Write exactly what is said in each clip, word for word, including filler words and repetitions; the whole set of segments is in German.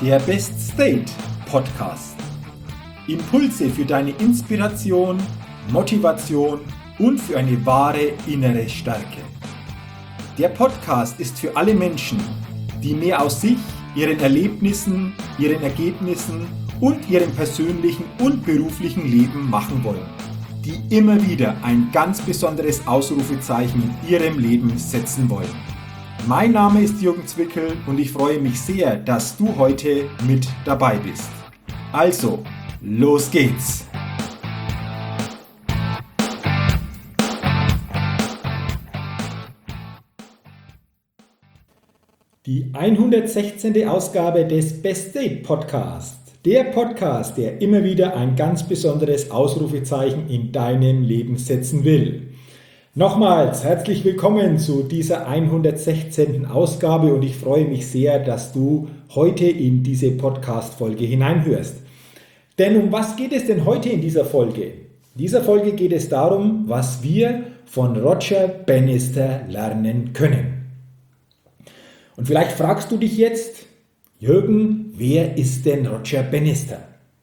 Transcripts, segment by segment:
der Best State Podcast. Impulse für deine Inspiration, Motivation und für eine wahre innere Stärke. Der Podcast ist für alle Menschen, die mehr aus sich, ihren Erlebnissen, ihren Ergebnissen und ihrem persönlichen und beruflichen Leben machen wollen, die immer wieder ein ganz besonderes Ausrufezeichen in ihrem Leben setzen wollen. Mein Name ist Jürgen Zwickel und ich freue mich sehr, dass du heute mit dabei bist. Also, los geht's! Die hundertsechzehnte Ausgabe des Best State Podcast. Der Podcast, der immer wieder ein ganz besonderes Ausrufezeichen in deinem Leben setzen will. Nochmals herzlich willkommen zu dieser hundertsechzehnten Ausgabe und ich freue mich sehr, dass du heute in diese Podcast-Folge hineinhörst. Denn um was geht es denn heute in dieser Folge? In dieser Folge geht es darum, was wir von Roger Bannister lernen können. Und vielleicht fragst du dich jetzt, Jürgen, wer ist denn Roger Bannister?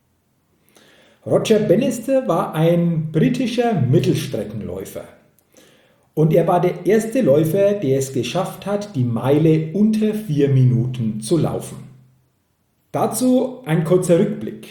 Roger Bannister war ein britischer Mittelstreckenläufer. Und er war der erste Läufer, der es geschafft hat, die Meile unter vier Minuten zu laufen. Dazu ein kurzer Rückblick.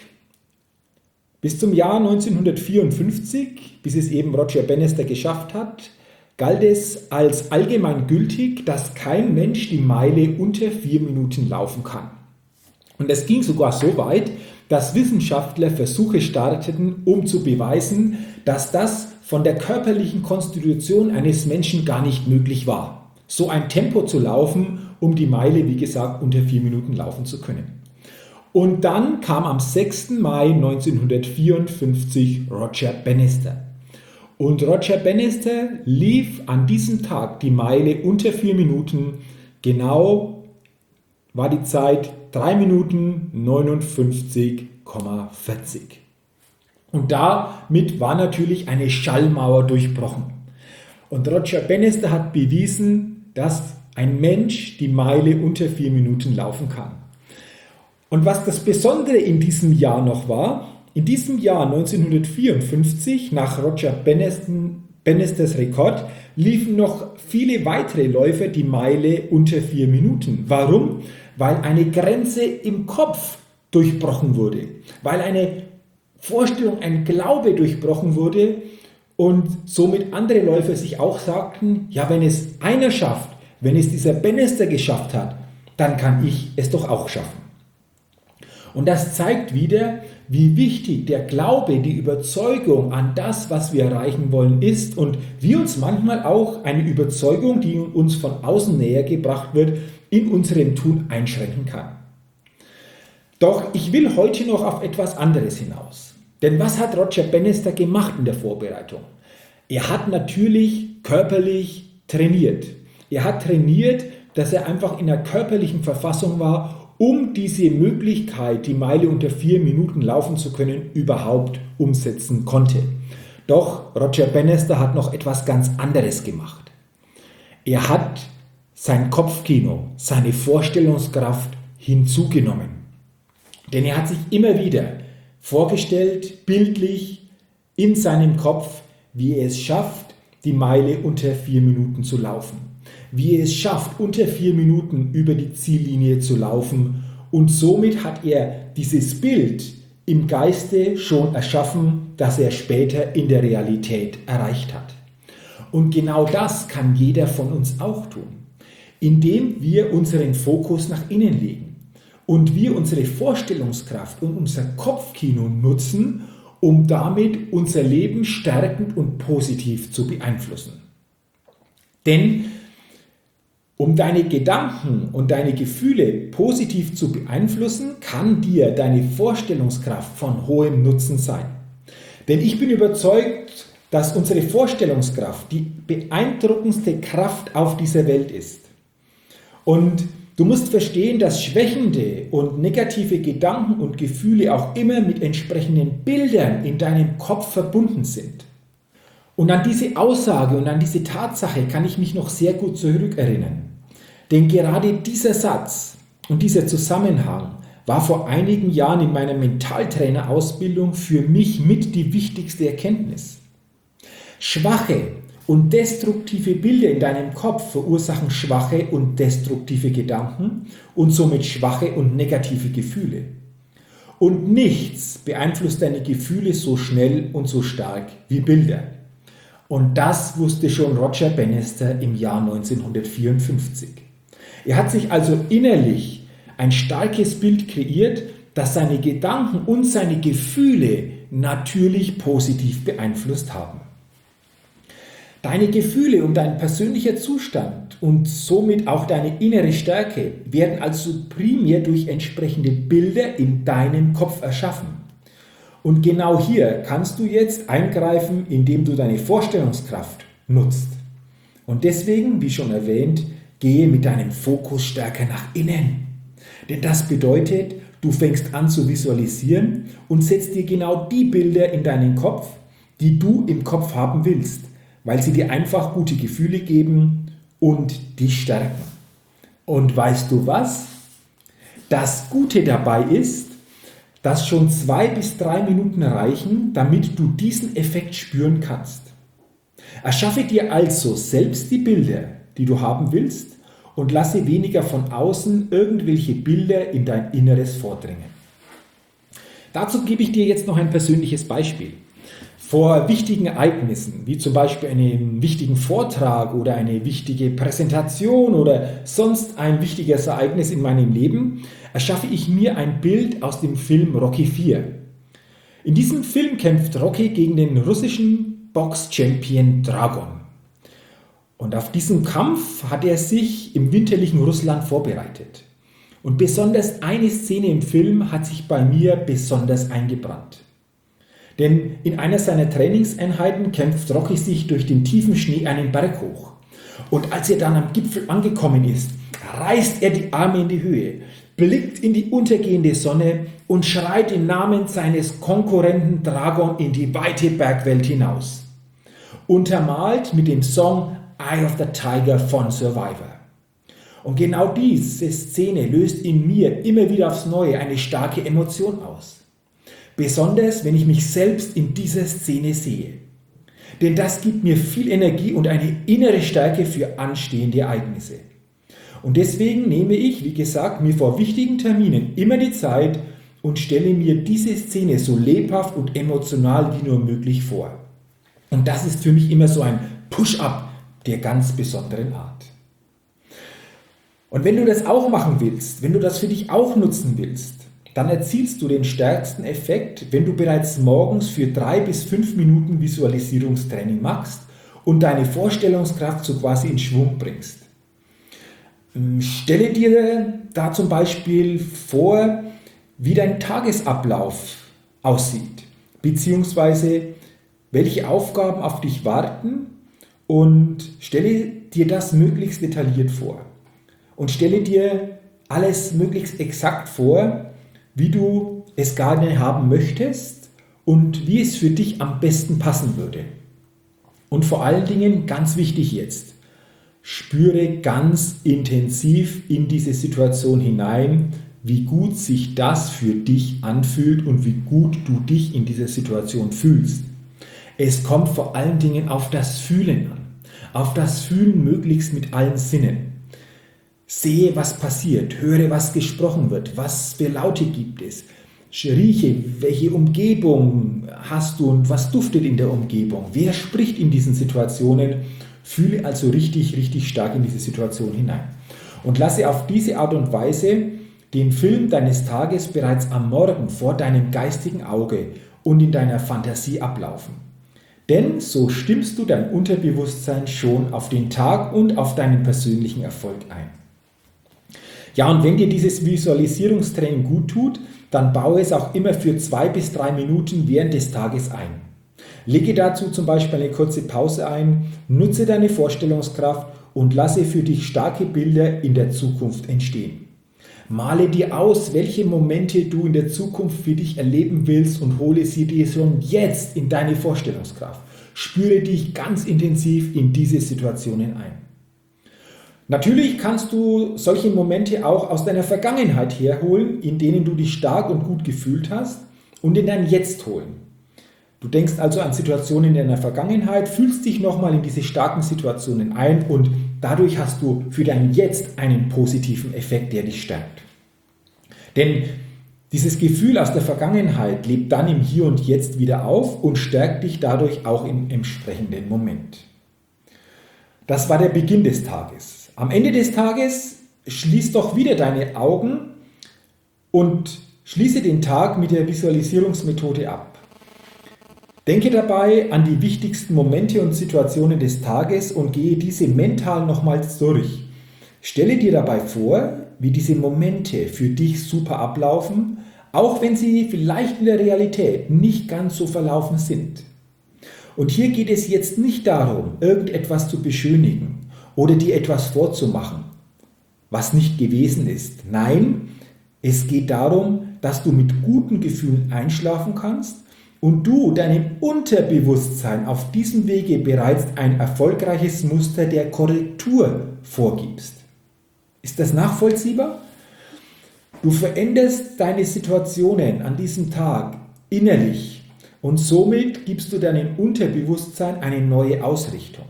Bis zum Jahr neunzehnhundertvierundfünfzig, bis es eben Roger Bannister geschafft hat, galt es als allgemein gültig, dass kein Mensch die Meile unter vier Minuten laufen kann. Und es ging sogar so weit, dass Wissenschaftler Versuche starteten, um zu beweisen, dass das von der körperlichen Konstitution eines Menschen gar nicht möglich war, so ein Tempo zu laufen, um die Meile, wie gesagt, unter vier Minuten laufen zu können. Und dann kam am sechsten Mai neunzehnhundertvierundfünfzig Roger Bannister. Und Roger Bannister lief an diesem Tag die Meile unter vier Minuten. Genau war die Zeit drei Minuten neunundfünfzig Komma vierzig. Und damit war natürlich eine Schallmauer durchbrochen. Und Roger Bannister hat bewiesen, dass ein Mensch die Meile unter vier Minuten laufen kann. Und was das Besondere in diesem Jahr noch war, in diesem Jahr neunzehnhundertvierundfünfzig, nach Roger Bannisters Rekord, liefen noch viele weitere Läufer die Meile unter vier Minuten. Warum? Weil eine Grenze im Kopf durchbrochen wurde, weil eine Vorstellung, ein Glaube durchbrochen wurde und somit andere Läufer sich auch sagten, ja, wenn es einer schafft, wenn es dieser Bannister geschafft hat, dann kann ich es doch auch schaffen. Und das zeigt wieder, wie wichtig der Glaube, die Überzeugung an das, was wir erreichen wollen, ist und wie uns manchmal auch eine Überzeugung, die uns von außen näher gebracht wird, in unserem Tun einschränken kann. Doch ich will heute noch auf etwas anderes hinaus. Denn was hat Roger Bannister gemacht in der Vorbereitung? Er hat natürlich körperlich trainiert. Er hat trainiert, dass er einfach in einer körperlichen Verfassung war, um diese Möglichkeit, die Meile unter vier Minuten laufen zu können, überhaupt umsetzen konnte. Doch Roger Bannister hat noch etwas ganz anderes gemacht. Er hat sein Kopfkino, seine Vorstellungskraft hinzugenommen. Denn er hat sich immer wieder vorgestellt, bildlich in seinem Kopf, wie er es schafft, die Meile unter vier Minuten zu laufen. Wie er es schafft, unter vier Minuten über die Ziellinie zu laufen. Und somit hat er dieses Bild im Geiste schon erschaffen, das er später in der Realität erreicht hat. Und genau das kann jeder von uns auch tun, indem wir unseren Fokus nach innen legen. Und wir unsere Vorstellungskraft und unser Kopfkino nutzen, um damit unser Leben stärkend und positiv zu beeinflussen. Denn um deine Gedanken und deine Gefühle positiv zu beeinflussen, kann dir deine Vorstellungskraft von hohem Nutzen sein. Denn ich bin überzeugt, dass unsere Vorstellungskraft die beeindruckendste Kraft auf dieser Welt ist. Und du musst verstehen, dass schwächende und negative Gedanken und Gefühle auch immer mit entsprechenden Bildern in deinem Kopf verbunden sind. Und an diese Aussage und an diese Tatsache kann ich mich noch sehr gut zurückerinnern. Denn gerade dieser Satz und dieser Zusammenhang war vor einigen Jahren in meiner Mentaltrainerausbildung für mich mit die wichtigste Erkenntnis. Schwache und destruktive Bilder in deinem Kopf verursachen schwache und destruktive Gedanken und somit schwache und negative Gefühle. Und nichts beeinflusst deine Gefühle so schnell und so stark wie Bilder. Und das wusste schon Roger Bannister im Jahr neunzehnhundertvierundfünfzig. Er hat sich also innerlich ein starkes Bild kreiert, das seine Gedanken und seine Gefühle natürlich positiv beeinflusst haben. Deine Gefühle und dein persönlicher Zustand und somit auch deine innere Stärke werden also primär durch entsprechende Bilder in deinem Kopf erschaffen. Und genau hier kannst du jetzt eingreifen, indem du deine Vorstellungskraft nutzt. Und deswegen, wie schon erwähnt, gehe mit deinem Fokus stärker nach innen. Denn das bedeutet, du fängst an zu visualisieren und setzt dir genau die Bilder in deinen Kopf, die du im Kopf haben willst, weil sie dir einfach gute Gefühle geben und dich stärken. Und weißt du was? Das Gute dabei ist, dass schon zwei bis drei Minuten reichen, damit du diesen Effekt spüren kannst. Erschaffe dir also selbst die Bilder, die du haben willst, und lasse weniger von außen irgendwelche Bilder in dein Inneres vordringen. Dazu gebe ich dir jetzt noch ein persönliches Beispiel. Vor wichtigen Ereignissen, wie zum Beispiel einen wichtigen Vortrag oder eine wichtige Präsentation oder sonst ein wichtiges Ereignis in meinem Leben, erschaffe ich mir ein Bild aus dem Film Rocky vier. In diesem Film kämpft Rocky gegen den russischen Box-Champion Dragon. Und auf diesen Kampf hat er sich im winterlichen Russland vorbereitet. Und besonders eine Szene im Film hat sich bei mir besonders eingebrannt. Denn in einer seiner Trainingseinheiten kämpft Rocky sich durch den tiefen Schnee einen Berg hoch. Und als er dann am Gipfel angekommen ist, reißt er die Arme in die Höhe, blickt in die untergehende Sonne und schreit im Namen seines Konkurrenten Dragon in die weite Bergwelt hinaus. Untermalt mit dem Song Eye of the Tiger von Survivor. Und genau diese Szene löst in mir immer wieder aufs Neue eine starke Emotion aus. Besonders, wenn ich mich selbst in dieser Szene sehe. Denn das gibt mir viel Energie und eine innere Stärke für anstehende Ereignisse. Und deswegen nehme ich, wie gesagt, mir vor wichtigen Terminen immer die Zeit und stelle mir diese Szene so lebhaft und emotional wie nur möglich vor. Und das ist für mich immer so ein Push-up der ganz besonderen Art. Und wenn du das auch machen willst, wenn du das für dich auch nutzen willst, dann erzielst du den stärksten Effekt, wenn du bereits morgens für drei bis fünf Minuten Visualisierungstraining machst und deine Vorstellungskraft so quasi in Schwung bringst. Stelle dir da zum Beispiel vor, wie dein Tagesablauf aussieht, beziehungsweise welche Aufgaben auf dich warten, und stelle dir das möglichst detailliert vor. Und stelle dir alles möglichst exakt vor, wie du es gerne haben möchtest und wie es für dich am besten passen würde. Und vor allen Dingen, ganz wichtig jetzt, spüre ganz intensiv in diese Situation hinein, wie gut sich das für dich anfühlt und wie gut du dich in dieser Situation fühlst. Es kommt vor allen Dingen auf das Fühlen an, auf das Fühlen möglichst mit allen Sinnen. Sehe, was passiert, höre, was gesprochen wird, was für Laute gibt es, rieche, welche Umgebung hast du und was duftet in der Umgebung, wer spricht in diesen Situationen, fühle also richtig, richtig stark in diese Situation hinein. Und lasse auf diese Art und Weise den Film deines Tages bereits am Morgen vor deinem geistigen Auge und in deiner Fantasie ablaufen. Denn so stimmst du dein Unterbewusstsein schon auf den Tag und auf deinen persönlichen Erfolg ein. Ja, und wenn dir dieses Visualisierungstraining gut tut, dann baue es auch immer für zwei bis drei Minuten während des Tages ein. Lege dazu zum Beispiel eine kurze Pause ein, nutze deine Vorstellungskraft und lasse für dich starke Bilder in der Zukunft entstehen. Male dir aus, welche Momente du in der Zukunft für dich erleben willst und hole sie dir schon jetzt in deine Vorstellungskraft. Spüre dich ganz intensiv in diese Situationen ein. Natürlich kannst du solche Momente auch aus deiner Vergangenheit herholen, in denen du dich stark und gut gefühlt hast, und in dein Jetzt holen. Du denkst also an Situationen in deiner Vergangenheit, fühlst dich nochmal in diese starken Situationen ein und dadurch hast du für dein Jetzt einen positiven Effekt, der dich stärkt. Denn dieses Gefühl aus der Vergangenheit lebt dann im Hier und Jetzt wieder auf und stärkt dich dadurch auch im entsprechenden Moment. Das war der Beginn des Tages. Am Ende des Tages schließ doch wieder deine Augen und schließe den Tag mit der Visualisierungsmethode ab. Denke dabei an die wichtigsten Momente und Situationen des Tages und gehe diese mental nochmals durch. Stelle dir dabei vor, wie diese Momente für dich super ablaufen, auch wenn sie vielleicht in der Realität nicht ganz so verlaufen sind. Und hier geht es jetzt nicht darum, irgendetwas zu beschönigen oder dir etwas vorzumachen, was nicht gewesen ist. Nein, es geht darum, dass du mit guten Gefühlen einschlafen kannst und du deinem Unterbewusstsein auf diesem Wege bereits ein erfolgreiches Muster der Korrektur vorgibst. Ist das nachvollziehbar? Du veränderst deine Situationen an diesem Tag innerlich und somit gibst du deinem Unterbewusstsein eine neue Ausrichtung.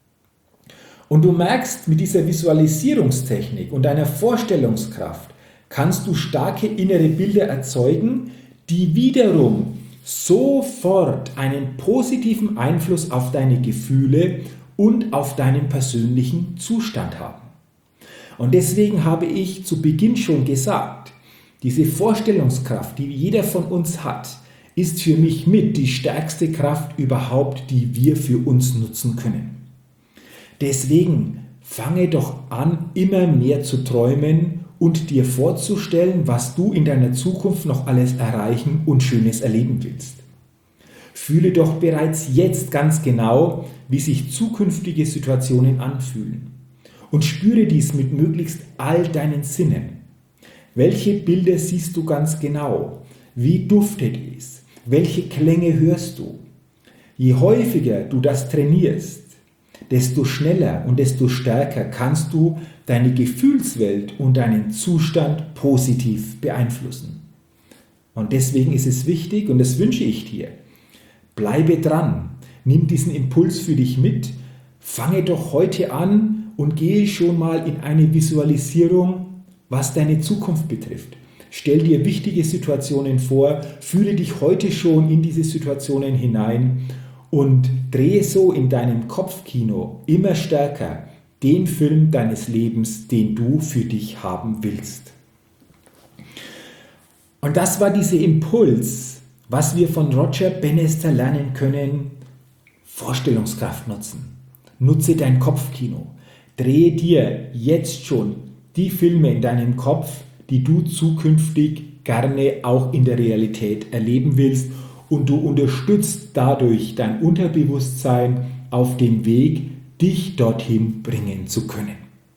Und du merkst, mit dieser Visualisierungstechnik und deiner Vorstellungskraft kannst du starke innere Bilder erzeugen, die wiederum sofort einen positiven Einfluss auf deine Gefühle und auf deinen persönlichen Zustand haben. Und deswegen habe ich zu Beginn schon gesagt, diese Vorstellungskraft, die jeder von uns hat, ist für mich mit die stärkste Kraft überhaupt, die wir für uns nutzen können. Deswegen fange doch an, immer mehr zu träumen und dir vorzustellen, was du in deiner Zukunft noch alles erreichen und Schönes erleben willst. Fühle doch bereits jetzt ganz genau, wie sich zukünftige Situationen anfühlen. Und spüre dies mit möglichst all deinen Sinnen. Welche Bilder siehst du ganz genau? Wie duftet es? Welche Klänge hörst du? Je häufiger du das trainierst, desto schneller und desto stärker kannst du deine Gefühlswelt und deinen Zustand positiv beeinflussen. Und deswegen ist es wichtig, und das wünsche ich dir, bleibe dran, nimm diesen Impuls für dich mit, fange doch heute an und gehe schon mal in eine Visualisierung, was deine Zukunft betrifft. Stell dir wichtige Situationen vor, fühle dich heute schon in diese Situationen hinein und drehe so in deinem Kopfkino immer stärker den Film deines Lebens, den du für dich haben willst. Und das war dieser Impuls, was wir von Roger Bannister lernen können: Vorstellungskraft nutzen. Nutze dein Kopfkino. Drehe dir jetzt schon die Filme in deinem Kopf, die du zukünftig gerne auch in der Realität erleben willst, und du unterstützt dadurch dein Unterbewusstsein auf dem Weg, dich dorthin bringen zu können.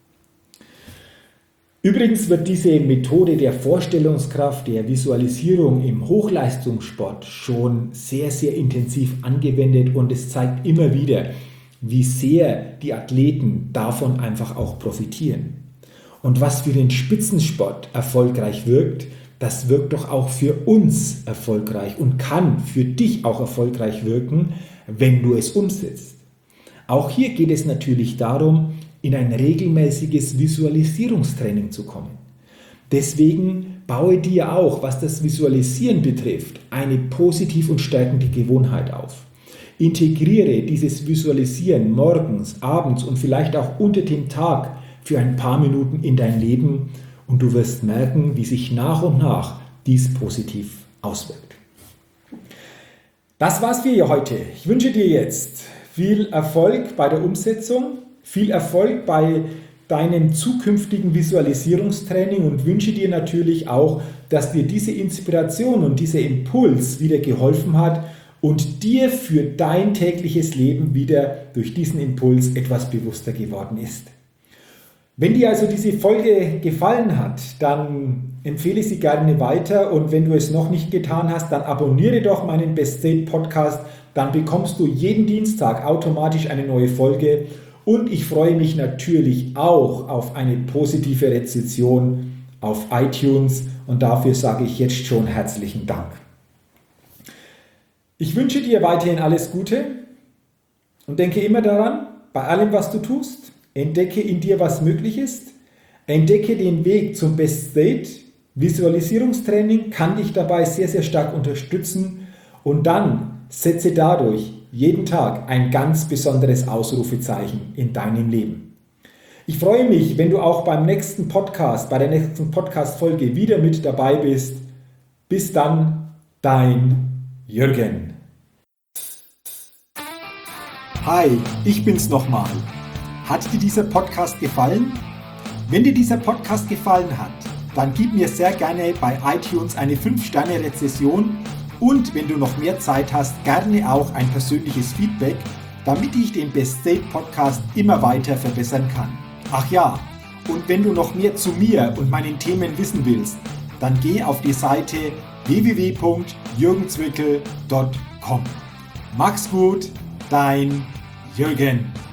Übrigens wird diese Methode der Vorstellungskraft, der Visualisierung im Hochleistungssport schon sehr, sehr intensiv angewendet, und es zeigt immer wieder, wie sehr die Athleten davon einfach auch profitieren. Und was für den Spitzensport erfolgreich wirkt, das wirkt doch auch für uns erfolgreich und kann für dich auch erfolgreich wirken, wenn du es umsetzt. Auch hier geht es natürlich darum, in ein regelmäßiges Visualisierungstraining zu kommen. Deswegen baue dir auch, was das Visualisieren betrifft, eine positiv und stärkende Gewohnheit auf. Integriere dieses Visualisieren morgens, abends und vielleicht auch unter dem Tag für ein paar Minuten in dein Leben, und du wirst merken, wie sich nach und nach dies positiv auswirkt. Das war's für heute. Ich wünsche dir jetzt viel Erfolg bei der Umsetzung, viel Erfolg bei deinem zukünftigen Visualisierungstraining und wünsche dir natürlich auch, dass dir diese Inspiration und dieser Impuls wieder geholfen hat und dir für dein tägliches Leben wieder durch diesen Impuls etwas bewusster geworden ist. Wenn dir also diese Folge gefallen hat, dann empfehle ich sie gerne weiter, und wenn du es noch nicht getan hast, dann abonniere doch meinen Best State Podcast, dann bekommst du jeden Dienstag automatisch eine neue Folge, Und ich freue mich natürlich auch auf eine positive Rezension auf iTunes und dafür sage ich jetzt schon herzlichen Dank. Ich wünsche dir weiterhin alles Gute und denke immer daran, bei allem, was du tust, entdecke in dir, was möglich ist, entdecke den Weg zum Best State. Visualisierungstraining kann dich dabei sehr, sehr stark unterstützen und dann setze dadurch jeden Tag ein ganz besonderes Ausrufezeichen in deinem Leben. Ich freue mich, wenn du auch beim nächsten Podcast, bei der nächsten Podcast-Folge wieder mit dabei bist. Bis dann, dein Jürgen. Hi, ich bin's nochmal. Hat dir dieser Podcast gefallen? Wenn dir dieser Podcast gefallen hat, dann gib mir sehr gerne bei iTunes eine fünf Sterne Rezension und wenn du noch mehr Zeit hast, gerne auch ein persönliches Feedback, damit ich den Best State Podcast immer weiter verbessern kann. Ach ja, und wenn du noch mehr zu mir und meinen Themen wissen willst, dann geh auf die Seite w w w punkt jürgen zwickel punkt com. Mach's gut, dein Jürgen.